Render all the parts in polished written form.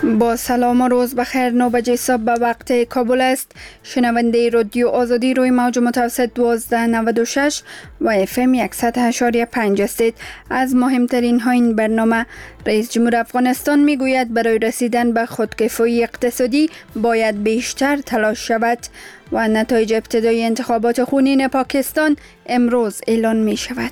با سلام و روز بخیر. 9 بجه صبح به وقت کابل است. شنونده رادیو آزادی روی موج متوسط 1296 و اف ام 100.5 هستید. از مهمترین ها این برنامه: رئیس جمهور افغانستان میگوید برای رسیدن به خودکفایی اقتصادی باید بیشتر تلاش شود و نتایج ابتدایی انتخابات خونین پاکستان امروز اعلان می شود.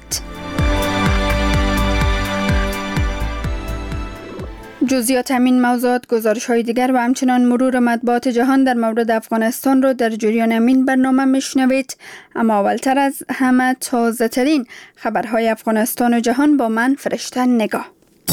جزئیات همین موضوعات، گزارش های دیگر و همچنان مرور مطبوعات جهان در مورد افغانستان رو در جریان همین برنامه میشنوید. اما اولتر از همه تازه ترین خبرهای افغانستان و جهان با من فرشته نگاه.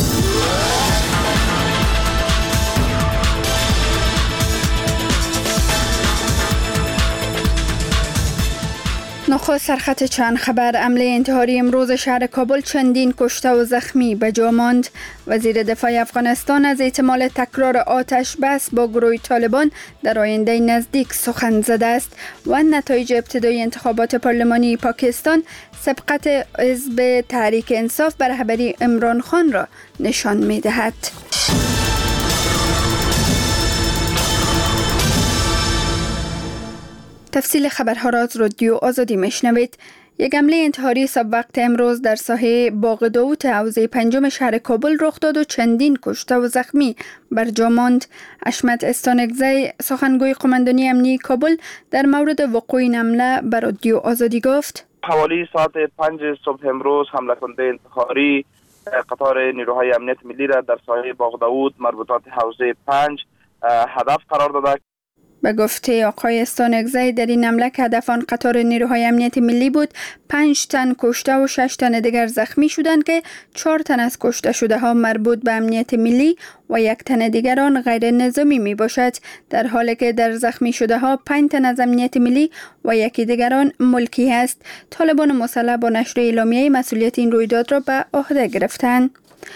نخست سرخط چند خبر: حمله انتحاری امروز شهر کابل، چندین کشته و زخمی به جا ماند. وزیر دفاع افغانستان از احتمال تکرار آتش بس با گروه طالبان در آینده نزدیک سخن زده است و نتایج ابتدایی انتخابات پارلمانی پاکستان سبقت حزب تحریک انصاف به رهبری عمران خان را نشان می دهد. تفصیل خبرها را از رادیو آزادی میشنوید. یک حمله انتحاری صبح وقت امروز در ساحه باغ داوود حوزه پنجم شهر کابل رخ داد و چندین کشته و زخمی بر جا ماند. حشمت استانکزی، سخنگوی قماندانی امنیتی کابل، در مورد وقوع این حمله به رادیو آزادی گفت: حوالی ساعت 5 صبح امروز حمله کننده انتحاری قطار نیروهای امنیت ملی را در ساحه باغ داوود مربوطات حوزه 5 هدف قرار داده. به گفته آقای استانکزی، در این حمله که هدف آن قطار نیروهای امنیت ملی بود، 5 تن کشته و 6 تن دیگر زخمی شدند که 4 تن از کشته شده ها مربوط به امنیت ملی و 1 تن دیگر آن غیر نظامی می باشد، در حالی که در زخمی شده ها 5 تن از امنیت ملی و 1 دیگر آن ملکی است. طالبان مسلح با نشر اعلامیه مسئولیت این رویداد را به عهده گرفتند.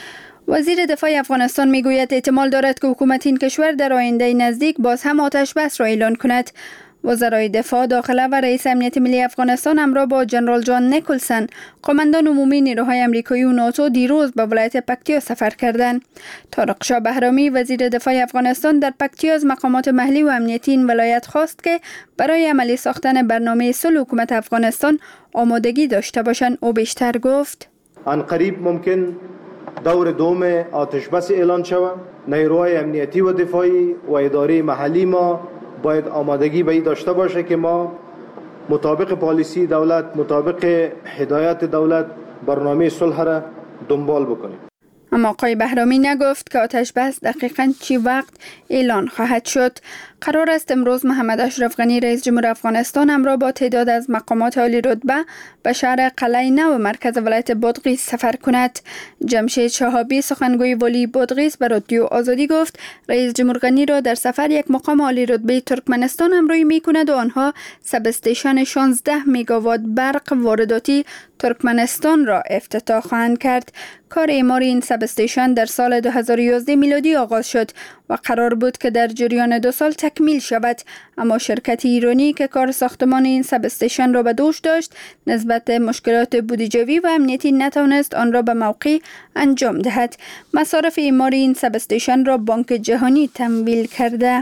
وزیر دفاع افغانستان میگوید احتمال دارد که حکومت این کشور در آینده نزدیک باز هم آتش بس را اعلان کند. وزرای دفاع، داخله و رئیس امنیت ملی افغانستان همراه با جنرال جان نیکلسن، قماندان عمومی نیروهای آمریکایی و ناتو، دیروز به ولایت پکتیا سفر کردند. طارق شاه بهرامی، وزیر دفاع افغانستان، در پکتیا از مقامات محلی و امنیتی این ولایت خواست که برای عملی ساختن برنامه صلح حکومت افغانستان آمادگی داشته باشند. او بیشتر گفت: آن قریب ممکن دور دوم آتش بس اعلان شود. نیروهای امنیتی و دفاعی و اداره محلی ما باید آمادگی به این داشته باشه که ما مطابق پالیسی دولت، مطابق هدایت دولت، برنامه صلح را دنبال بکنیم. اما آقای بهرامی نگفت که آتش بس دقیقاً چی وقت اعلان خواهد شد. قرار است امروز محمد اشرف غنی، رئیس جمهور افغانستان، همراه با تعداد از مقامات عالی رتبه به شهر قلعه نو مرکز ولایت بادغیس سفر کند. جمشید شهابی، سخنگوی والی بادغیس، به رادیو آزادی گفت رئیس جمهور غنی را در سفر یک مقام عالی رتبه ترکمنستان همراهی می‌کند و آنها سب استیشن 16 مگاوات برق وارداتی ترکمنستان را افتتاح خواهند کرد. کار اعمار این سب استیشن در سال 2011 میلادی آغاز شد و قرار بود که در جریان 2 سال تکمیل شود، اما شرکت ایرانی که کار ساختمان این سب استیشن را به دوش داشت، نسبت مشکلات بودجه‌ای و امنیتی نتوانست آن را به موقع انجام دهد. مصارف اعمار این سب استیشن را بانک جهانی تمویل کرده.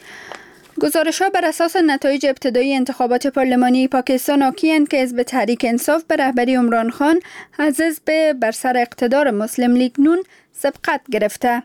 گزارش‌ها بر اساس نتایج ابتدایی انتخابات پارلمانی پاکستان حاکی‌اند که حزب تحریک انصاف به رهبری عمران خان از حزب بر سر اقتدار مسلم لیگ نون سبقت گرفته،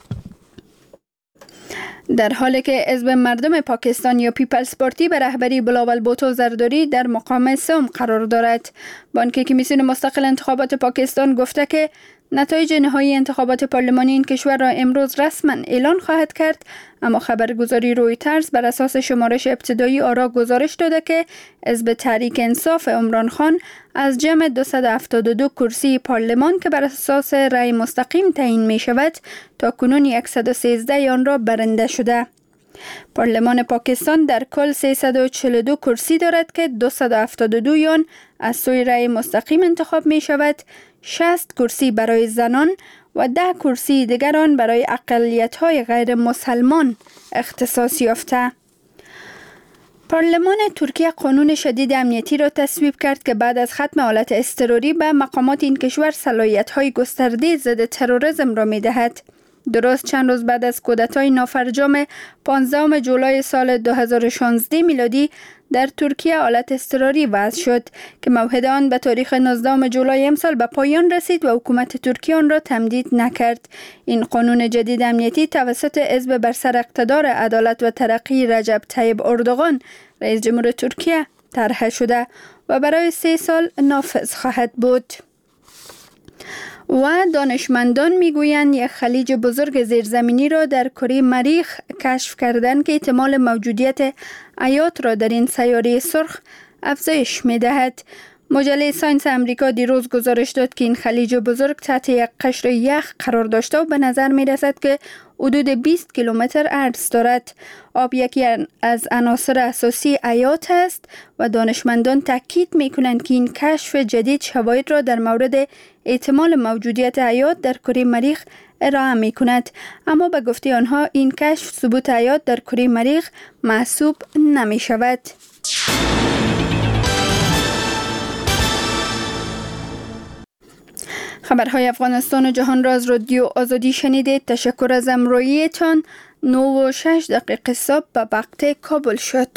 در حالی که حزب مردم پاکستان یا پیپلز پارتی به رهبری بلاول بوتو زرداری در مقام سوم قرار دارد. بانک کمیسیون مستقل انتخابات پاکستان گفته که نتایج نهایی انتخابات پارلمانی این کشور را امروز رسما اعلان خواهد کرد، اما خبرگزاری رویترز بر اساس شمارش ابتدایی آرا گزارش داده که حزب تحریک انصاف عمران خان از جمع 272 کرسی پارلمان که بر اساس رأی مستقیم تعیین می شود، تا کنون 113 آن را برنده شده. پارلمان پاکستان در کل 342 کرسی دارد که 272 آن از سوی رأی مستقیم انتخاب می شود، 60 کرسی برای زنان و 10 کرسی دیگران برای اقلیت‌های غیر مسلمان اختصاص یافته. پارلمان ترکیه قانون شدید امنیتی را تصویب کرد که بعد از ختم حالت اضطراری به مقامات این کشور صلاحیت‌های گسترده ضد تروریسم را می‌دهد. درست چند روز بعد از کودتای نافرجام 15 جولای سال 2016 میلادی در ترکیه حالت اضطراری وضع شد که موعد آن به تاریخ 19 جولای امسال به پایان رسید و حکومت ترکیه آن را تمدید نکرد. این قانون جدید امنیتی توسط حزب بر سر اقتدار عدالت و ترقی رجب طیب اردوغان رئیس جمهور ترکیه طرح شده و برای 3 سال نافذ خواهد بود. و دانشمندان میگویند یک خلیج بزرگ زیرزمینی را در کره مریخ کشف کردند که احتمال موجودیت حیات را در این سیاره سرخ افزایش می‌دهد. مجله ساینس امریکا دیروز گزارش داد که این خلیج بزرگ تحت یک قشر یخ قرار داشته و به نظر می‌رسد که حدود 20 کیلومتر عرض دارد. آب یکی از عناصر اساسی حیات است و دانشمندان تاکید می‌کنند که این کشف جدید شواهد را در مورد احتمال موجودیت حیات در کره مریخ ارائه می‌کند، اما به گفته آنها این کشف ثبوت حیات در کره مریخ محسوب نمی‌شود. خبرهای افغانستان و جهان را از رادیو آزادی شنیدید. تشکر از همراهیتان. 9:06 صبح به وقت کابل شد.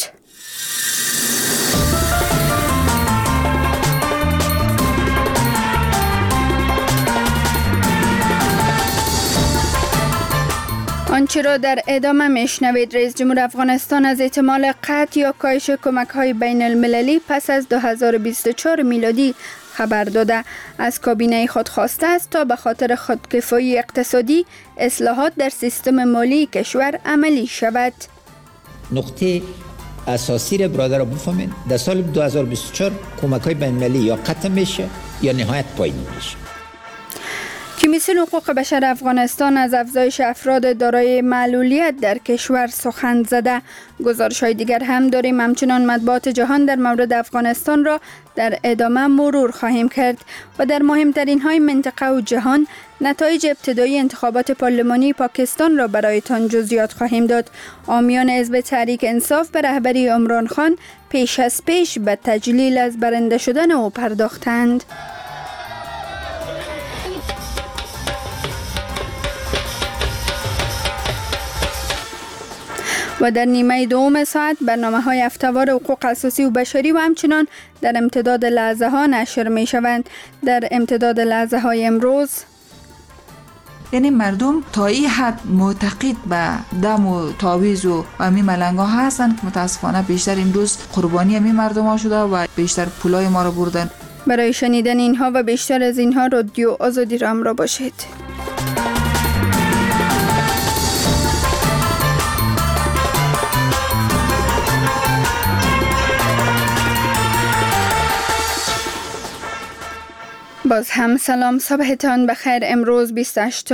آنچه را در ادامه میشنوید. رئیس جمهور افغانستان از احتمال قطع یا کاهش کمک‌های بین المللی پس از 2024 میلادی خبر داده. از کابینه خود خواسته است تا به خاطر خودکفایی اقتصادی اصلاحات در سیستم مالی کشور عملی شود. نقطه اساسی را برادر بفهمین، در سال 2024 کمک‌های بین المللی یا قطع میشه یا نهایت پایین میشه. کمیسیون حقوق بشر افغانستان از افزایش افراد دارای معلولیت در کشور سخن زده. گزارش‌های دیگر هم داریم. همچنان مطبوعات جهان در مورد افغانستان را در ادامه مرور خواهیم کرد و در مهمترین های منطقه و جهان نتایج ابتدایی انتخابات پارلمانی پاکستان را برایتان جزئیات خواهیم داد. حامیان حزب تحریک انصاف به رهبری عمران خان پیش از پیش به تجلیل از برنده شدن او پرداختند. و در نیمه دوم ساعت برنامه‌های هفته‌وار حقوق اساسی و بشری و همچنان در امتداد لحظه ها نشر می شوند. در امتداد لحظه های امروز، یعنی مردم تا این حد معتقد به دم و تعویض و می ملنگا هستند که متاسفانه بیشتر امروز قربانی می مردم ها شده و بیشتر پولای ما رو بردن. برای شنیدن اینها و بیشتر از اینها رادیو آزادی را همراه باشید. باز هم سلام، صبحتان بخیر. امروز 28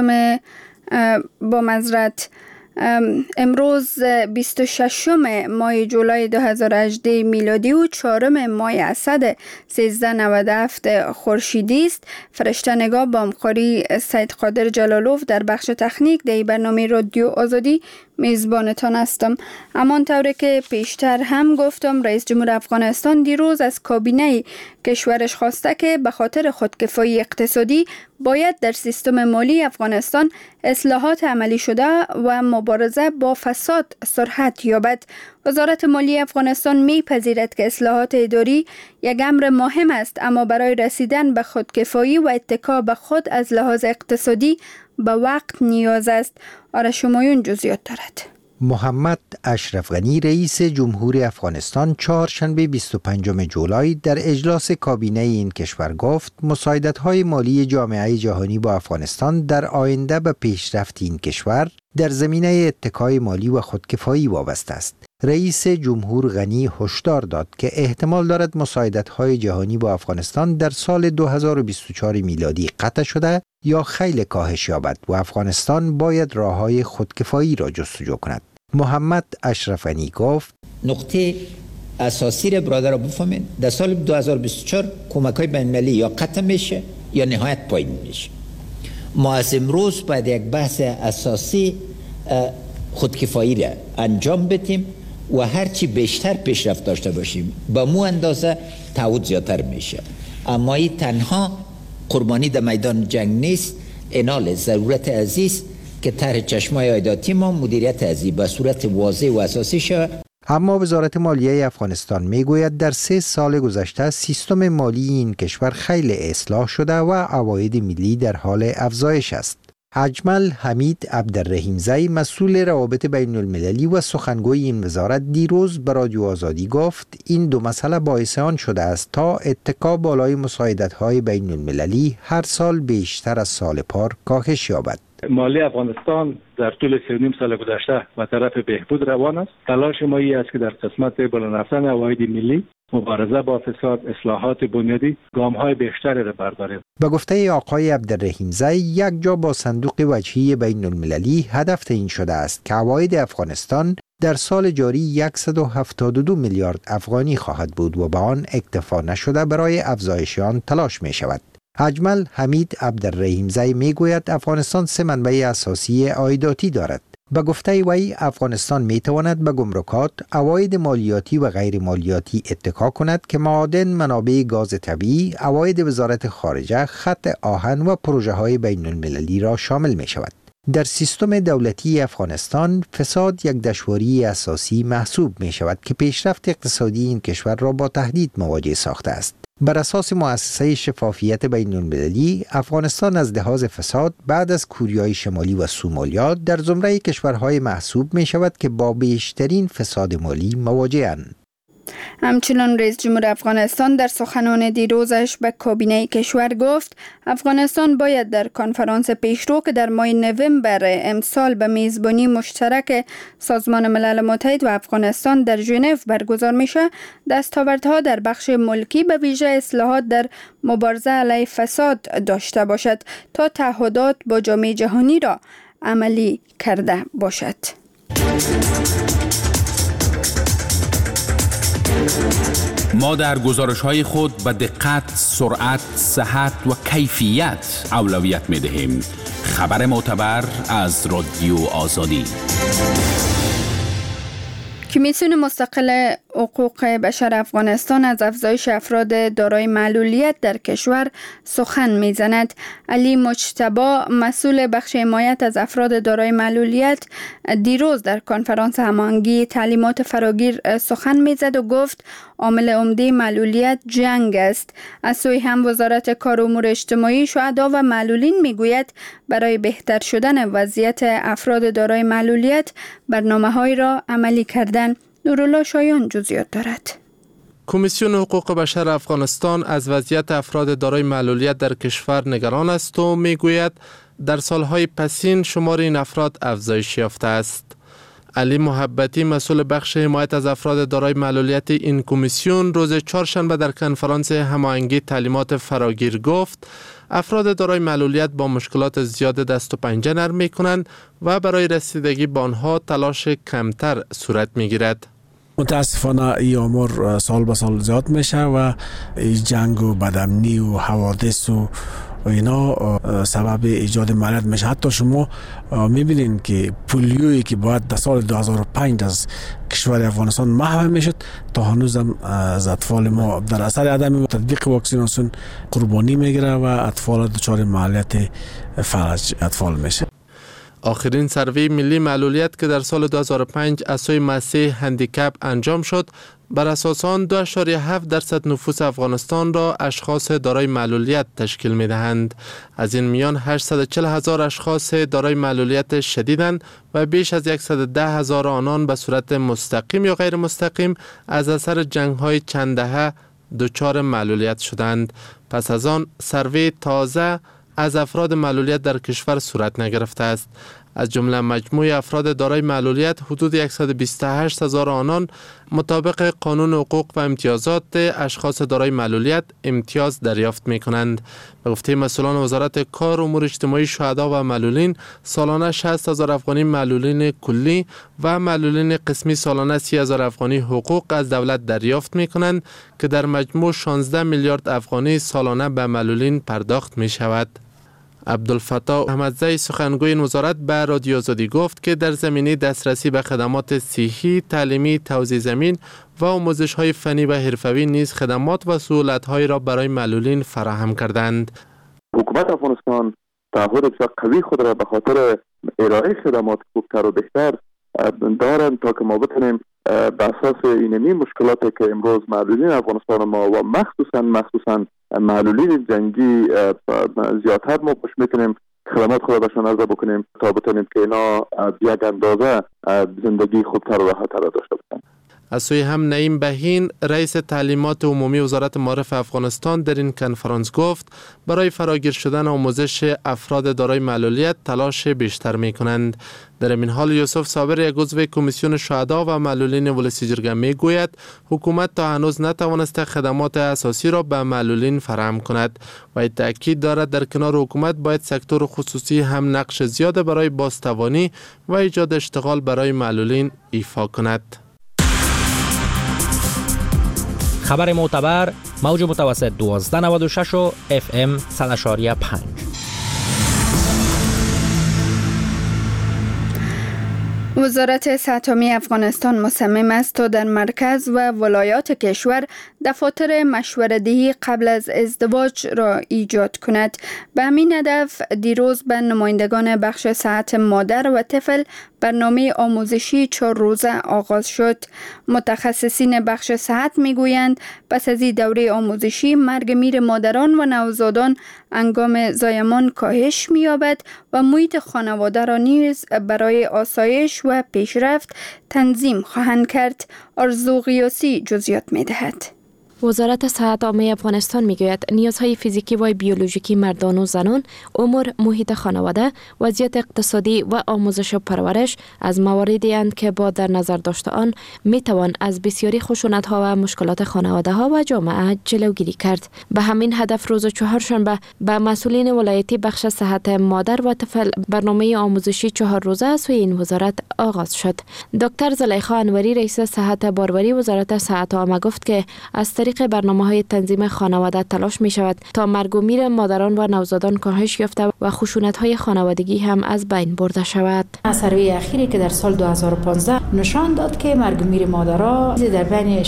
امروز 26 ماه جولای 2018 میلادی و 4 ماه اسد 1397 خورشیدی است. فرشته نگاه با همکاری سید قادر جلالوف در بخش تکنیک در برنامه رادیو آزادی میزبانتان هستم. همانطور که پیشتر هم گفتم، رئیس جمهور افغانستان دیروز از کابینه کشورش خواسته که به خاطر خودکفایی اقتصادی باید در سیستم مالی افغانستان اصلاحات عملی شده و مبارزه با فساد سرعت یابد. وزارت مالی افغانستان میپذیرد که اصلاحات اداری یک امر مهم است، اما برای رسیدن به خودکفایی و اتکا به خود از لحاظ اقتصادی به وقت نیاز است. آرش همایون جزئیات دارد. محمد اشرف غنی رئیس جمهور افغانستان چهارشنبه 25 جولای در اجلاس کابینه این کشور گفت مساعدت‌های مالی جامعه جهانی با افغانستان در آینده به پیشرفت این کشور در زمینه اتکای مالی و خودکفایی وابسته است. رئیس جمهور غنی هشدار داد که احتمال دارد مساعدت‌های جهانی با افغانستان در سال 2024 میلادی قطع شده یا خیلی کاهش یابد و افغانستان باید راه‌های خودکفایی را جستجو کند. محمد اشرف غنی گفت نقطه اساسی را برادر بفهمین، در سال 2024 کمک‌های بین‌المللی یا قطع میشه یا نهایت پایین میشه. ما از امروز باید یک بحث اساسی خودکفایی را انجام بدیم و هرچی بیشتر پیشرفت داشته باشیم با مو اندازه تعهد زیادتر میشه. اما این تنها قربانی در میدان جنگ نیست، اینال ضرورت عزیز که طرح چشمای عایداتی ما مدیریت ازی به صورت واضح و اساسی شود. اما وزارت مالیه افغانستان میگوید در 3 سال گذشته سیستم مالی این کشور خیلی اصلاح شده و عواید ملی در حال افزایش است. اجمل حمید عبدالرحیمزی مسئول روابط بین المللی و سخنگوی این وزارت دیروز به رادیو آزادی گفت این دو مسئله باعث آن شده است تا اتکا بالای مساعدت‌های بین المللی هر سال بیشتر از سال پار کاهش یابد. مالی افغانستان در طول 3.5 سال گذشته و طرف بهبود روان است. تلاش ما است که در قسمت بلند رفتن عواید ملی، مبارزه با فساد، اصلاحات بنیادی گام‌های بیشتری را برداریم. به گفته آقای عبدالرحیمزی یک جا با صندوق وجهی بین المللی هدف تعیین شده است که عواید افغانستان در سال جاری 172 میلیارد افغانی خواهد بود و به آن اکتفا نشده برای افزایش آن تلاش می شود. اجمل حمید عبدالرحیمزی می گوید افغانستان 3 منبع اساسی عایداتی دارد. به گفته وی افغانستان می تواند به گمرکات، عواید مالیاتی و غیر مالیاتی اتکا کند که معادن، منابع گاز طبیعی، عواید وزارت خارجه، خط آهن و پروژه های بین المللی را شامل می شود. در سیستم دولتی افغانستان فساد یک دشواری اساسی محسوب می شود که پیشرفت اقتصادی این کشور را با تهدید مواجه ساخته است. بر اساس مؤسسه شفافیت بین المللی، افغانستان از لحاظ فساد بعد از کوریای شمالی و سومالیا در زمره کشورهای محسوب می شود که با بیشترین فساد مالی مواجه‌اند. همچنان رئیس جمهور افغانستان در سخنان دیروزش به کابینه کشور گفت افغانستان باید در کنفرانس پیشرو که در ماه نوامبر امسال به میزبانی مشترک سازمان ملل متحد و افغانستان در ژنو برگزار میشه دستاوردها در بخش ملکی به ویژه اصلاحات در مبارزه علیه فساد داشته باشد تا تعهدات با جامعه جهانی را عملی کرده باشد. ما در گزارش‌های خود به دقت، سرعت، صحت و کیفیت اولویت می‌دهیم. خبر معتبر از رادیو آزادی. کمیسیون مستقل حقوق بشر افغانستان از افزایش افراد دارای معلولیت در کشور سخن می‌زند. علی مجتبی مسئول بخش حمایت از افراد دارای معلولیت دیروز در کنفرانس هماهنگی تعلیمات فراگیر سخن می‌زد و گفت عامل عمده معلولیت جنگ است. از سوی هم وزارت کار و امور اجتماعی، شهدا و معلولین میگوید برای بهتر شدن وضعیت افراد دارای معلولیت برنامه‌هایی را عملی کردن. نورالله شایان جزئیات دارد. کمیسیون حقوق بشر افغانستان از وضعیت افراد دارای معلولیت در کشور نگران است و میگوید در سالهای پسین شمار این افراد افزایش یافته است. علی محبتی مسئول بخش حمایت از افراد دارای معلولیت این کمیسیون روز چهارشنبه در کنفرانس هماهنگی تعلیمات فراگیر گفت افراد دارای معلولیت با مشکلات زیاد دست و پنجه نرم می‌کنند و برای رسیدگی به آنها تلاش کمتر صورت می‌گیرد. متاسفانه این آمار سال به سال زیاد میشه و جنگ و بدامنی و حوادث و اینا سبب ایجاد معلولیت میشه. حتی شما میبینین که پولیویی که باید در سال 2005 از کشور افغانستان محو میشد تا هنوز هم از اطفال ما در اثر عدم تطبیق واکسیناسیون قربانی میگیره و اطفال دچار معلولیت فلج اطفال میشه. آخرین سروی ملی معلولیت که در سال 2005 از سوی مؤسسه هندیکپ انجام شد بر اساس آن 2.7% نفوس افغانستان را اشخاص دارای معلولیت تشکیل می دهند. از این میان 840,000 اشخاص دارای معلولیت شدیدند و بیش از 110,000 آنان به صورت مستقیم یا غیر مستقیم از اثر جنگ‌های چند دهه دچار معلولیت شدند. پس از آن سروی تازه از افراد معلولیت در کشور صورت نگرفته است. از جمله مجموع افراد دارای معلولیت حدود 128,000 آنان مطابق قانون حقوق و امتیازات اشخاص دارای معلولیت امتیاز دریافت می کنند. به گفته مسئولان وزارت کار و امور اجتماعی، شهدا و معلولین سالانه 60,000 افغانی معلولین کلی و معلولین قسمی سالانه 30,000 افغانی حقوق از دولت دریافت می کنند که در مجموع 16 میلیارد افغانی سالانه به معلولین پرداخت می شود. عبدالفتاح احمدزی سخنگوی این وزارت به رادیو آزادی گفت که در زمینه دسترسی به خدمات صحی، تعلیمی، توزیع زمین و آموزش‌های فنی و حرفوی نیز خدمات و سهولت‌هایی را برای معلولین فراهم کردند. حکومت افغانستان تعهد بسیار قوی خود را به خاطر ارائه خدمات خوبتر و بهتر دارن تا که ما بتونیم به اساس اینمی مشکلاتی که امروز معلولین افغانستان ما و مخصوصا معلولین جنگی زیادتر ما پشت میتونیم خدمات خود بهشون عرضه بکنیم تا بتونیم که اینا یک اندازه زندگی خوبتر و راحت‌تر داشته باشن. از سوی هم نعیم بهین رئیس تعلیمات عمومی وزارت معارف افغانستان در این کنفرانس گفت برای فراگیر شدن آموزش افراد دارای معلولیت تلاش بیشتر می کنند. در این حال یوسف صابر یک عضو کمیسیون شهدا و معلولین ولسی جرگه می گوید حکومت تا هنوز نتوانسته خدمات اساسی را به معلولین فراهم کند و تاکید دارد در کنار حکومت باید سکتور خصوصی هم نقش زیاد برای بازتوانی و ایجاد اشتغال برای معلولین ایفا کند. خبر معتبر موج متوسط 1296 و FM 100.5. وزارت صحت عامه افغانستان مصمم است تا در مرکز و ولایات کشور دفاتر مشوره‌دهی قبل از ازدواج را ایجاد کند. به همین هدف دیروز به نمایندگان بخش صحت مادر و طفل برنامه آموزشی 4 روزه آغاز شد. متخصصین بخش صحت میگویند پس از این دوره آموزشی مرگ میر مادران و نوزادان هنگام زایمان کاهش می‌یابد و محیط خانواده را نیز برای آسایش و پیشرفت تنظیم خواهند کرد. آرزو غیاسی جزئیات می‌دهد. وزارت صحت عامه افغانستان میگوید نیازهای فیزیکی و بیولوژیکی مردان و زنان، امور محیط خانواده، وضعیت اقتصادی و آموزش و پرورش از مواردی اند که با در نظر داشته آن میتوان از بسیاری خشونت‌ها و مشکلات خانواده‌ها و جامعه جلوگیری کرد. به همین هدف روز چهارشنبه به مسئولین ولایتی بخش صحت مادر و طفل برنامه آموزشی 4 روزه از سوی این وزارت آغاز شد. دکتر زلیخا انوری رئیس صحت باروری وزارت صحت عامه گفت که از طریق برنامه‌های تنظیم خانواده تلاش می شود تا مرگ و میر مادران و نوزادان کاهش یافته و خشونت‌های خانوادگی هم از بین برده شود. سروی اخیری که در سال 2015 نشان داد که مرگ و میر مادرها در بین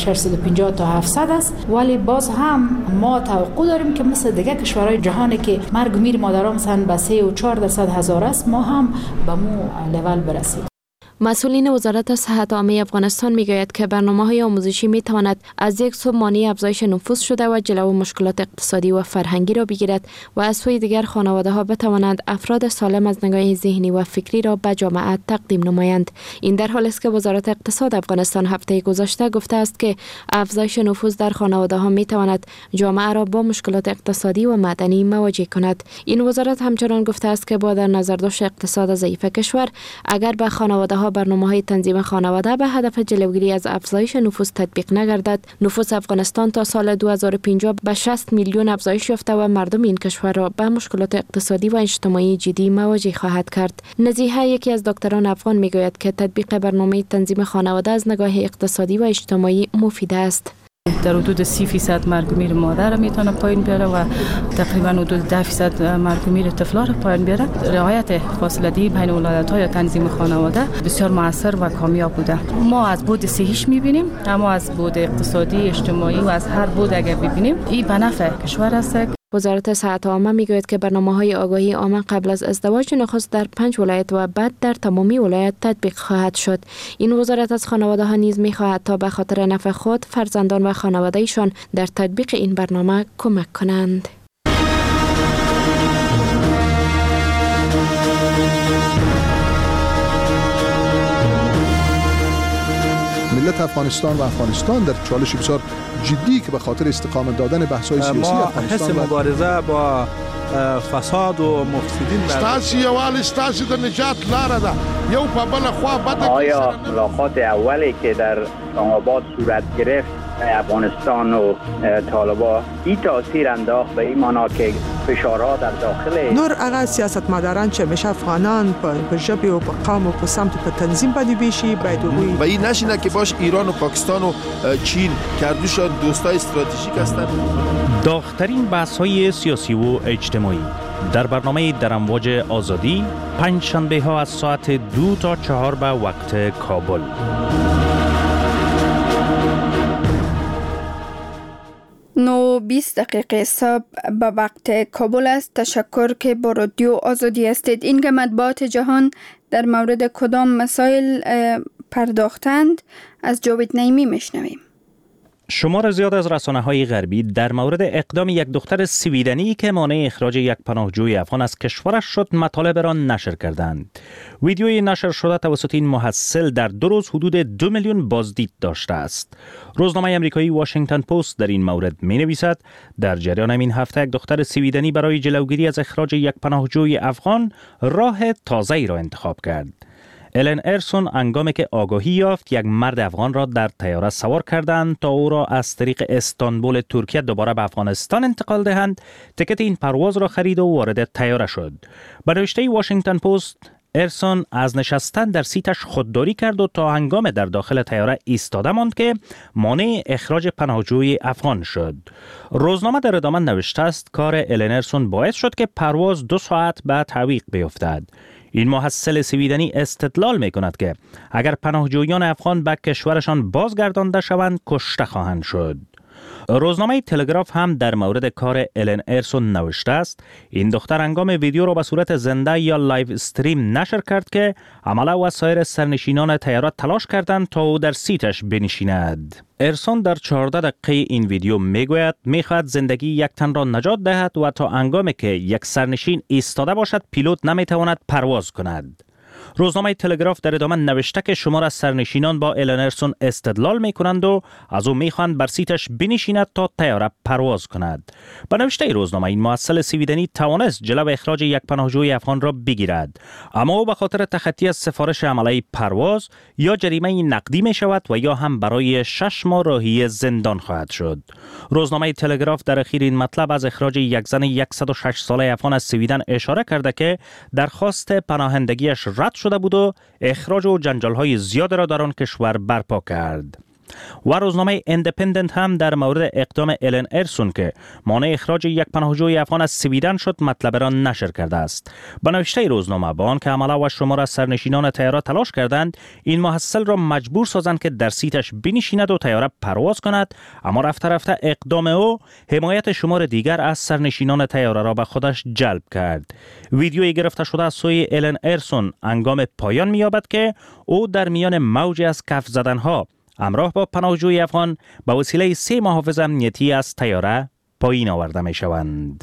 650 تا 700 است، ولی باز هم ما توقع داریم که مثل دیگه کشورهای جهانی که مرگ و میر مادرها مثلا به 3 و 4 درصد هزار است، ما هم به مو لول برسیم. مسئولین وزارت صحت عامه افغانستان میگوید که برنامه‌های آموزشی میتواند از یک سو مانع افزایش نفوس شده و جلو مشکلات اقتصادی و فرهنگی را بگیرد و از سوی دیگر خانواده‌ها بتوانند افراد سالم از نگاه ذهنی و فکری را به جامعه تقدیم نمایند. این در حالی است که وزارت اقتصاد افغانستان هفته گذشته گفته است که افزایش نفوس در خانواده‌ها میتواند جامعه را با مشکلات اقتصادی و معدنی مواجه کند. این وزارت همچنان گفته است که با در نظر داشت اقتصاد ضعیف کشور، اگر به خانواده‌ها برنامه‌های تنظیم خانواده به هدف جلوگیری از افزایش نفوس تطبیق نگردد، نفوس افغانستان تا سال 2050 به 60 میلیون افزایش یافته و مردم این کشور را به مشکلات اقتصادی و اجتماعی جدی مواجه خواهد کرد. نزیحه یکی از دکتران افغان میگوید که تطبیق برنامه تنظیم خانواده از نگاه اقتصادی و اجتماعی مفید است. در حدود 30% مرگ و میر مادر میتونه پایین بیاره و تقریبا حدود 10% مرگ و میر طفلا را پایین بیاره. رعایت فاصله دهی بین ولایت‌ها یا تنظیم خانواده بسیار موثر و کامیاب بوده. ما از بود صحیش میبینیم، اما از بود اقتصادی، اجتماعی و از هر بود اگر ببینیم این به نفع کشور است. وزارت صحت عامه میگوید که برنامه‌های آگاهی عامه قبل از ازدواج نخست در 5 ولایت و بعد در تمامی ولایت تطبیق خواهد شد. این وزارت از خانواده‌ها نیز می‌خواهد تا به خاطر نفع خود، فرزندان و خانواده‌ایشان در تطبیق این برنامه کمک کنند. ملت افغانستان و افغانستان در چالش بسیار جدی که به خاطر استقامت دادن بحث‌های سیاسی افغانستان ما مبارزه با فساد و مفسدین ستاسو یوال ستاسو د نجات لاره ده یو په بل خوا بده. آیا ملاقات اولی که در اسلام‌آباد صورت گرفت افغانستان و طالبان این تاثیر انداخت به این معنا که فشارها در داخل نور هغه سیاستمداران چې همیشه افغانان په ژبې او په قوم او په سمت په تنظیم باندې بیشي باید وګوري و این نشینه که باش ایران و پاکستان و چین کردوشان دوستای استراتژیک هستند. داغ‌ترین بحث‌های سیاسی و اجتماعی در برنامه در امواج آزادی پنج شنبه ها از ساعت 2 تا 4 به وقت کابل. نو 9:20 صبح به وقت کابل است. تشکر که با رادیو آزادی هستید. این که مطبوعات جهان در مورد کدام مسائل پرداختند از جاوید نعیمی میشنویم. شمار زیاد از رسانه‌های غربی در مورد اقدام یک دختر سویدنی که مانع اخراج یک پناهجوی افغان از کشورش شد مطالب را نشر کردند. ویدیوی نشر شده توسط این محصل در 2 روز حدود 2 میلیون بازدید داشته است. روزنامه آمریکایی واشنگتن پست در این مورد می‌نویسد در جریان این هفته یک دختر سویدنی برای جلوگیری از اخراج یک پناهجوی افغان راه تازه‌ای را انتخاب کرد. الن ارسون هنگامی که آگاهی یافت یک مرد افغان را در طیاره سوار کردند تا او را از طریق استانبول ترکیه دوباره به افغانستان انتقال دهند، تیکت این پرواز را خرید و وارد طیاره شد. به نوشته واشنگتن پست، ارسون از نشستن در سیتش خودداری کرد و تا هنگام در داخل طیاره ایستاده ماند که مانع اخراج پناهجوی افغان شد. روزنامه در ادامه نوشته است کار الن ارسون باعث شد که پرواز 2 ساعت بعد تعویق بیفتد. این محصل سویدنی استدلال می کند که اگر پناهجویان افغان به کشورشان بازگردانده شوند کشته خواهند شد. روزنامه تلگراف هم در مورد کار الن ارسون نوشته است این دختر هنگام ویدیو را به صورت زنده یا لایو استریم نشر کرد که عمله و سایر سرنشینان طیاره تلاش کردند تا او در سیتش بنشیند. ارسون در 14 دقیقه این ویدیو میگوید میخواهد زندگی یک تن را نجات دهد و تا هنگامی که یک سرنشین ایستاده باشد پیلوت نمیتواند پرواز کند. روزنامه تلگراف در ادامه نوشته که شمار از سرنشینان با الن ارسون استدلال می کنند و از او می خواهند بر سیتش بنشیند تا طیاره پرواز کند. به نوشته روزنامه این محصل سویدنی توانست جلو اخراج یک پناهجوی افغان را بگیرد، اما او به خاطر تخطی از سفارش عمله پرواز یا جریمه نقدی می شود و یا هم برای 6 ماه راهی زندان خواهد شد. روزنامه تلگراف در اخیر این مطلب از اخراج یک زن 106 ساله افغان از سویدن اشاره کرده که درخواست پناهندگیش رد شده بود و اخراج و جنجال‌های زیاد را در آن کشور برپا کرد. و روزنامه ایندیپندنت هم در مورد اقدام الن ارسون که مانع اخراج یک پناهجوی افغان از سویدن شد مطلب را نشر کرده است. به نوشته روزنامه با آنکه عمله و شمار از سرنشینان طیاره تلاش کردند این محصل را مجبور سازند که در سیتش بنشیند و طیاره پرواز کند، اما رفته رفته اقدام او حمایت شمار دیگر از سرنشینان طیاره را به خودش جلب کرد. ویدیویی گرفته شده از سوی الن ارسون هنگام پایان می‌یابد که او در میان موج از کف زدن‌ها همراه با پناهجوی افغان با وسیله 3 محافظ امنیتی از طیاره پایین آورده می شوند.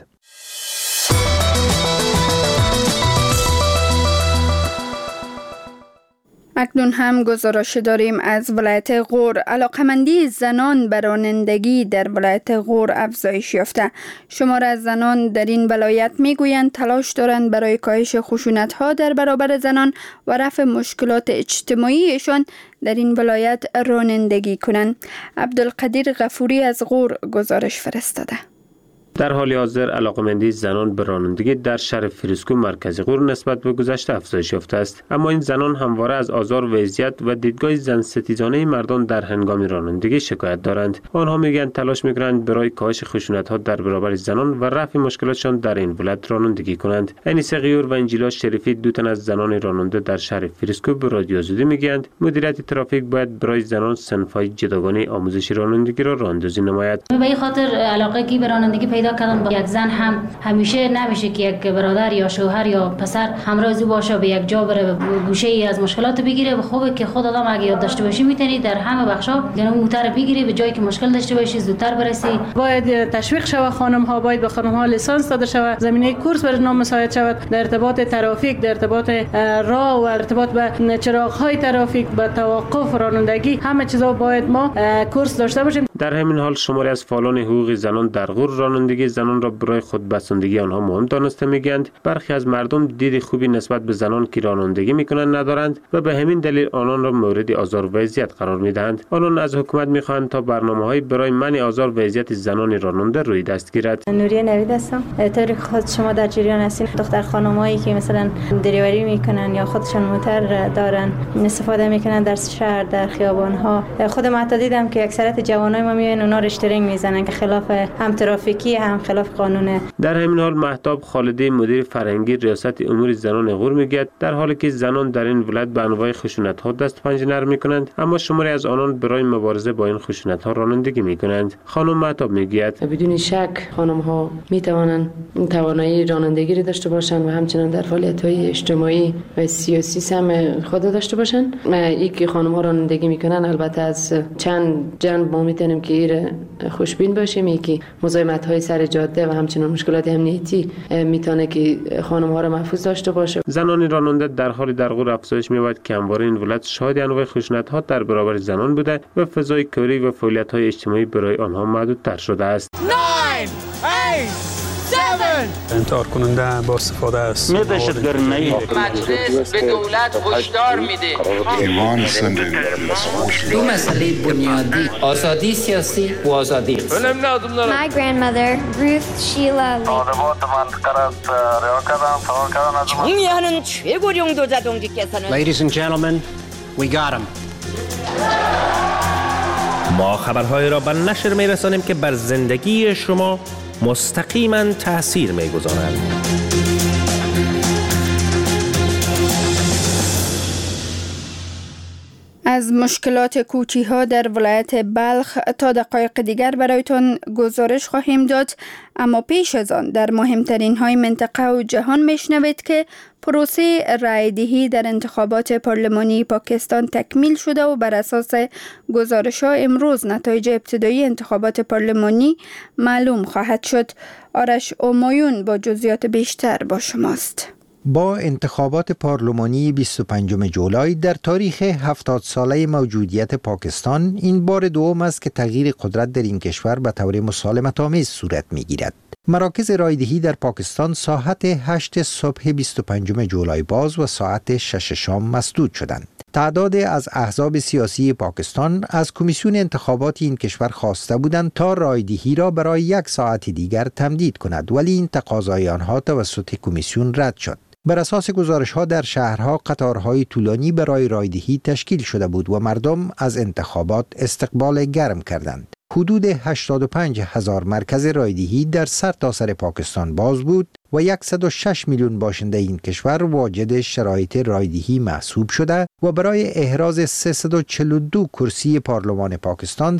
اکنون هم گزارش داریم از ولایت غور. علاقمندی زنان به رانندگی در ولایت غور افزایش یافته. شمار از زنان در این ولایت میگویند تلاش دارند برای کاهش خشونت‌ها در برابر زنان و رفع مشکلات اجتماعیشان در این ولایت رانندگی کنند. عبدالقدیر غفوری از غور گزارش فرستاده. در حال حاضر علاقمندی زنان به رانندگی در شهر فریسکو مرکز غور نسبت به گذشته افزایش یافته است، اما این زنان همواره از آزار و اذیت و دیدگاه زن ستیزانه مردان در هنگام رانندگی شکایت دارند. آنها میگویند تلاش میکنند برای کاهش خشونت‌ها در برابر زنان و رفع مشکلاتشان در این ولایت رانندگی کنند. انیسه غیور و انجیلا شریفی دو تن از زنان راننده در شهر فریسکو به رادیو آزادی میگویند مدیریت ترافیک باید برای زنان صنف‌های جداگانه آموزش رانندگی را راهاندازی نماید. به این خاطر علاقه کی به رانندگی پیدا کردن با یک زن هم همیشه نمیشه که یک برادر یا شوهر یا پسر همراه او باشه به یک جا بره گوشه ای از مشکلات بگیره. خوبه که خود آدم اگه یاد داشته باشی میتونی در همه بخشا یعنی موتر بگیری به جایی که مشکل داشته باشی زودتر برسی. باید تشویق شود، خانم ها باید به خانم ها لیسانس داده شود، زمینه کورس بر نام مساعد شود در ارتباط ترافیک، در ارتباط راه و ارتباط به چراغ های ترافیک، به توقف رانندگی، همه چیزا باید ما کورس داشته باشیم. در همین حال شماری از فعالان حقوق زنان در غور رانندگی زنان را برای خودبسندگی آنها مهم دانسته میگویند. برخی از مردم دید خوبی نسبت به زنان که رانندگی میکنند ندارند و به همین دلیل آنان را مورد آزار و اذیت قرار میدهند. آنان از حکومت میخواهند تا برنامه‌های برای منع آزار و اذیت زنان راننده روی دست گیرد. نوریه نوید هستم. طوری خود شما در جریان هستین دختر خانمایی که مثلا دریوری میکنن یا خودشان موتور دارن استفاده میکنن در شهر در خیابان‌ها. خودم حتی دیدم که اکثریت جوانای ما میاین اونا رو اشترینگ میزنن که خلاف هم ترافیکی هم خلاف قانونه. در همین حال مهتاب خالدی مدیر فرهنگی ریاست امور زنان غور میگوید در حالی که زنان در این ولایت به انواع خشونت‌ها دست پنجه نرم میکنند، اما شماری از آنان برای مبارزه با این خشونت‌ها رانندگی میکنند. خانم مهتاب میگوید بدون شک خانم‌ها میتوانند توانایی رانندگی را داشته باشند و همچنین در فعالیت‌های اجتماعی و سیاسی سهم خود داشته باشند. این که خانم‌ها رانندگی میکنن البته از چند جنب ما میتونیم که این خوشبین باشیم. یکی مزاحمت‌های سر جاده و همچنین مشکلات امنیتی میتونه که خانم‌ها را محفوظ داشته باشه. زنان راننده در حال در غور افزایش می‌یابد که همواره این ولایت شاهد انواع خشونت‌ها در برابر زنان بوده و فضای کاری و فعالیت‌های اجتماعی برای آنها محدودتر شده است. 9 8 7 انتحار کننده با استفاده است. دهشتگرانه مجلس به دولت هشدار میده. دو مسئله بنیادی آزادی سیاسی و آزادی My grandmother Ruth Sheila 정의하는 최고령도 자동직께서는 Ladies and gentlemen, we got him. ما خبرهای را به نشر می‌رسانیم که بر زندگی شما مستقیما تأثیر می‌گذارند. از مشکلات کوچی‌ها در ولایت بلخ تا دقایق دیگر برایتان گزارش خواهیم داد، اما پیش از آن در مهمترین های منطقه و جهان میشنوید که پروسه رایدهی در انتخابات پارلمانی پاکستان تکمیل شده و بر اساس گزارش ها امروز نتایج ابتدایی انتخابات پارلمانی معلوم خواهد شد. آرش اومایون با جزئیات بیشتر با شماست. با انتخابات پارلمانی 25 جولای در تاریخ 70 ساله موجودیت پاکستان این بار دوم است که تغییر قدرت در این کشور به طور مسالمت‌آمیز صورت می‌گیرد. مراکز رایدهی در پاکستان ساعت 8 صبح 25 جولای باز و ساعت 6 شام مسدود شدند. تعداد از احزاب سیاسی پاکستان از کمیسیون انتخابات این کشور خواسته بودند تا رایدهی را برای 1 ساعت دیگر تمدید کند، ولی این تقاضای آنها توسط کمیسیون رد شد. بر اساس گزارش‌ها در شهرها قطارهای طولانی برای رایدهی تشکیل شده بود و مردم از انتخابات استقبال گرم کردند. حدود 85,000 مرکز رایدهی در سرتاسر پاکستان باز بود و 106 میلیون باشنده این کشور واجد شرایط رایدهی محسوب شده و برای احراز 342 کرسی پارلمان پاکستان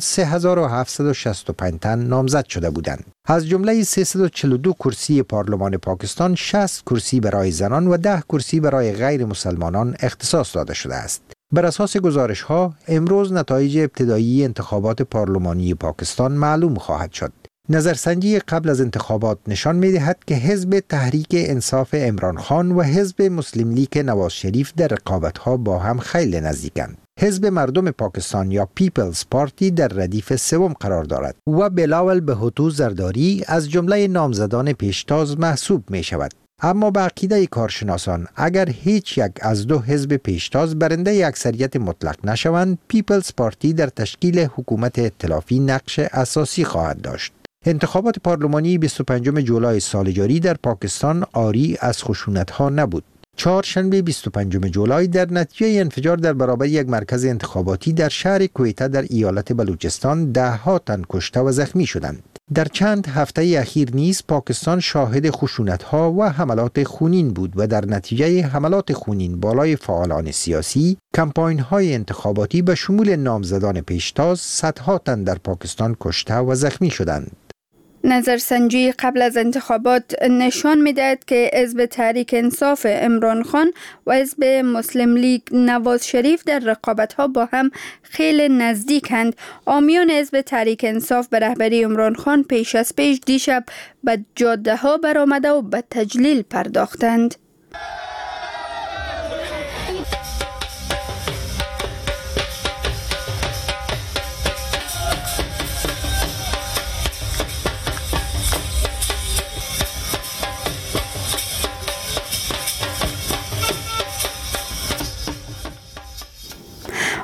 3765 تن نامزد شده بودند. از جمله 342 کرسی پارلمان پاکستان 60 کرسی برای زنان و 10 کرسی برای غیر مسلمانان اختصاص داده شده است. بر اساس گزارش‌ها امروز نتایج ابتدایی انتخابات پارلمانی پاکستان معلوم خواهد شد. نظرسنجی قبل از انتخابات نشان می‌دهد که حزب تحریک انصاف عمران خان و حزب مسلم لیگ نواز شریف در رقابت‌ها با هم خیلی نزدیکند. حزب مردم پاکستان یا پیپلز پارتی در ردیف سوم قرار دارد و بلاول بهوتو زرداری از جمله نامزدان پیشتاز محسوب می‌شود. اما به عقیده کارشناسان اگر هیچ یک از دو حزب پیشتاز برنده اکثریت مطلق نشوند، پیپلز پارتی در تشکیل حکومت ائتلافی نقش اساسی خواهد داشت. انتخابات پارلمانی 25 جولای سال جاری در پاکستان عاری از خشونت‌ها نبود. چهارشنبه 25 جولای در نتیجه انفجار در برابر یک مرکز انتخاباتی در شهر کویته در ایالت بلوچستان 10 تن کشته و زخمی شدند. در چند هفته اخیر نیز پاکستان شاهد خشونت‌ها و حملات خونین بود و در نتیجه حملات خونین بالای فعالان سیاسی، کمپاین‌های انتخاباتی به شمول نامزدان پیشتاز صدها تن در پاکستان کشته و زخمی شدند. نظرسنجی قبل از انتخابات نشان می‌دهد که حزب تحریک انصاف عمران خان و حزب مسلم لیگ نواز شریف در رقابت‌ها با هم خیلی نزدیکند. حامیان حزب تحریک انصاف به رهبری عمران خان پیش از پیش دیشب به جاده‌ها برآمده و به تجلیل پرداختند.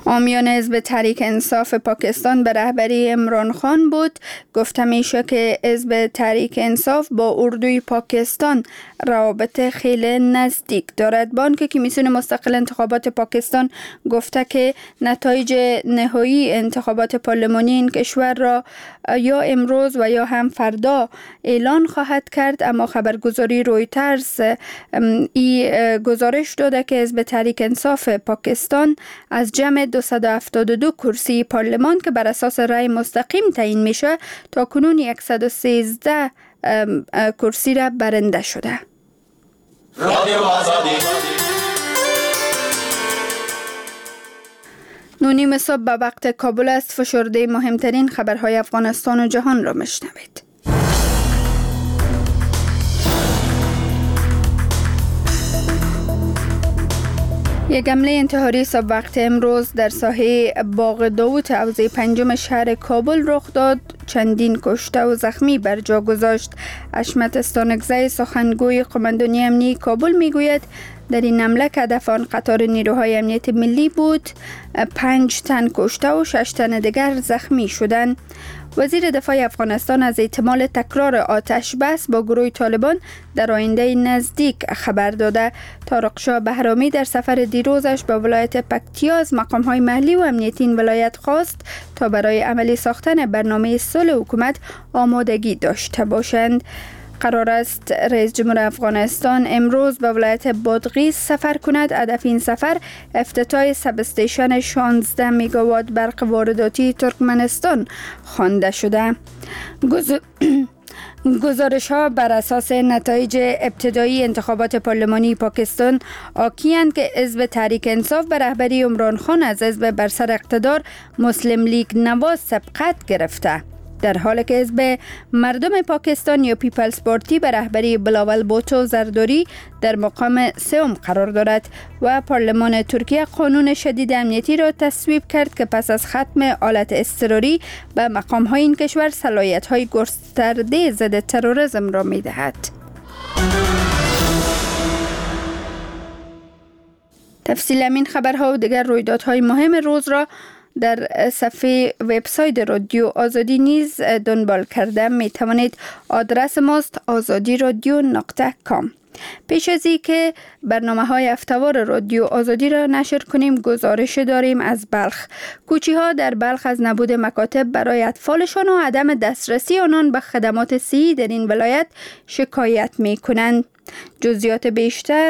عامیان حزب تحریک انصاف پاکستان به رهبری عمران خان بود. گفته میشه که حزب تحریک انصاف با اردوی پاکستان روابط خیلی نزدیک دارد. بانک کمیسیون مستقل انتخابات پاکستان گفته که نتایج نهایی انتخابات پارلمانی این کشور را یا امروز و یا هم فردا اعلان خواهد کرد، اما خبرگزاری رویترز ای گزارش داده که حزب تحریک انصاف پاکستان از جمع 272 کرسی پارلمان که بر اساس رأی مستقیم تعیین میشه تا کنون 113 کرسی را برنده شده. نونیم صبح به وقت کابل است. فشرده مهمترین خبرهای افغانستان و جهان را میشنوید. یک حمله انتحاری صبح وقت امروز در ساحه باغ داوود حوزه 5 شهر کابل رخ داد. چندین کشته و زخمی بر جا گذاشت. حشمت استانکزی سخنگوی قماندانی امنیتی کابل میگوید در این حمله که هدف آن قطار نیروهای امنیت ملی بود، 5 تن کشته و 6 تن دیگر زخمی شدند. وزیر دفاع افغانستان از احتمال تکرار آتش بس با گروه طالبان در آینده نزدیک خبر داده. طارق شاه بهرامی در سفر دیروزش به ولایت پکتیا از مقام‌های محلی و امنیتی این ولایت خواست تا برای عملی ساختن برنامه صلح حکومت آمادگی داشته باشند. قرار است رئیس جمهور افغانستان امروز به ولایت بادغیس سفر کند. هدف این سفر افتتاح سب استیشن 16 مگاوات برق وارداتی ترکمنستان خوانده شده. گزارش ها بر اساس نتایج ابتدایی انتخابات پارلمانی پاکستان حاکی‌اند که حزب تحریک انصاف به رهبری عمران خان از حزب بر سر اقتدار مسلم لیگ نواز سبقت گرفته، در حالی که حزب مردم پاکستان یا پیپلز پارتی به رهبری بلاول بوتو زرداری در مقام سوم قرار دارد و پارلمان ترکیه قانون شدید امنیتی را تصویب کرد که پس از ختم حالت اضطراری به مقام‌های این کشور صلاحیت‌های گسترده ضد تروریسم را می‌دهد. تفصیل این خبرها و دیگر رویدادهای مهم روز را در صفحه وبسایت رادیو آزادی نیز دنبال کرده می توانید. آدرس ماست azadiradyo.com. پیش از این که برنامه های هفته‌وار رادیو آزادی را نشر کنیم، گزارش داریم از بلخ. کوچی ها در بلخ از نبود مکاتب برای اطفالشان و عدم دسترسی آنان به خدمات صحی در این ولایت شکایت می کنند. جزئیات بیشتر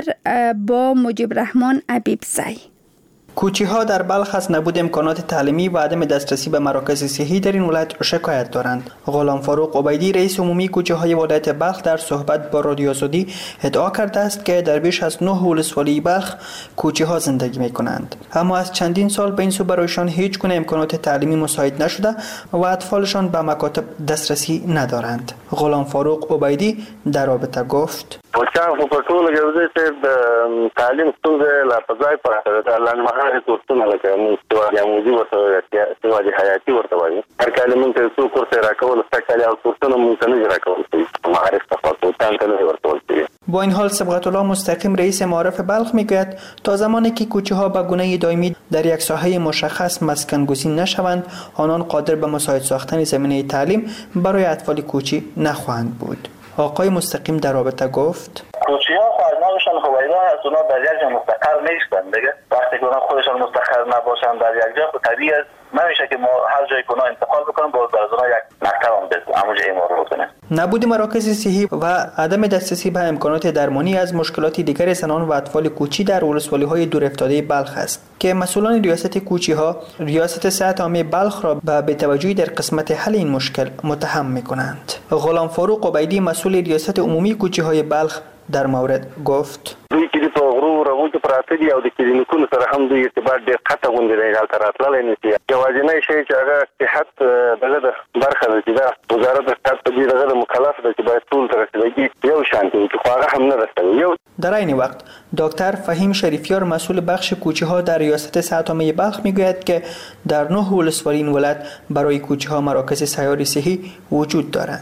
با مجیب رحمان عبیبزی. کوچی‌ها در بلخ از نبود امکانات تعلیمی و عدم دسترسی به مراکز صحی در این ولایت شکایت دارند. غلام فاروق عبیدی رئیس عمومی کوچه‌های ولایت بلخ در صحبت با رادیو آزادی ادعا کرده است که در بیش از 9 ولسوالی بلخ کوچه‌ها زندگی می‌کنند، اما از چندین سال به این سو برایشان هیچ گونه امکانات تعلیمی مساعد نشده و اطفالشان به مکاتب دسترسی ندارند. غلام فاروق عبیدی در رابطه گفت: وچان په ټول جوړې ته د تعلیم ستونزې لا پځای پراته ده. لنمهاره کورسونه لکه مستوى عمودي ورته استوادي حیاتي ورته وایي. هر کله مونږ ته څو کورس راکول ستکالي او کورسونه مونږ ته نه راکول معارف تفاوت ته نه ورته وایي. با این حال صبغت الله مستقیم رئیس معارف بلخ میگوید تا زمانی که کوچه‌ها به گونه دائمی در یک ساحه مشخص مسکن گزین نشوند، آنان قادر به مساعد ساختن زمینه تعلیم برای اطفال کوچی نخواهند بود. آقای مستقیم در رابطه گفت: کوچی‌ها خواهرنامشان خوبایده هست، اونا در یک جا مستقر نیستند دیگه. وقتی که اونا خودشان مستقر نباشند در یک جا، خب طبیعی است نمیشه که ما هر جایی که اونا انتقال بکنیم باز برای اونا یک مکتب هم بزنیم همونجا ایمار بکنیم. نبود مراکز صحی و عدم دسترسی به امکانات درمانی از مشکلات دیگر زنان و اطفال کوچی در ولسوالی‌های دورافتاده بلخ است که مسئولان ریاست کوچی‌ها ریاست صحت عامه بلخ را به بی‌توجهی در قسمت حل این مشکل متهم می‌کنند. غلام فاروق عبیدی مسئول ریاست عمومی کوچی‌های بلخ در مورد گفت: دوی چې په غرو رغونکو پراته دي او د کلینیکونو سره هم دوی ارتباط ډېر قطع غوندې دی، هلته راتللی نه شي. یوازینی شی چې هغه صحت دغه د برخه ده چې دا وزارت د صحت په دې دغه د مکلف ده چې باید ټول ته رسیدګي یو شانتي وکړي، خو هغه هم نه رسوي. در این وقت دکتر فهیم شریفیار مسئول بخش کوچه‌ها در ریاست صحت عامه بلخ میگوید که در 9 ولسوالی این ولایت برای کوچه‌ها مراکز سیاری صحی وجود دارند.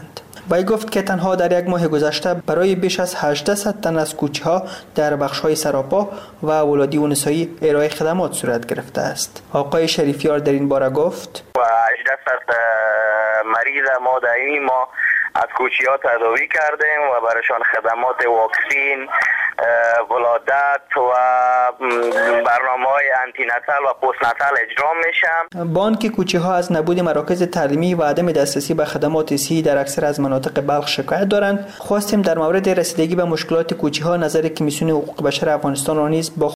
وی گفت که تنها در یک ماه گذشته برای بیش از 800 تن از کوچه‌ها در بخش‌های سراپا و ولادی و نسایی ارائه خدمات صورت گرفته است. آقای شریفیار در این باره گفت: 800 مریض ما در این ماه از کوچه‌ها تداوی کردیم و برایشان خدمات واکسین، ولادت و برنامه‌های آنتی ناتال و پست ناتال اجرا میشه. بانک کوچه‌ها از نبود مراکز تعلیمی و عدم دسترسی به خدمات صحی در اکثر از مناطق بلخ شکایت دارند. خواستیم در مورد رسیدگی به مشکلات کوچه‌ها نظر کمیسیون حقوق بشر افغانستان را نیز با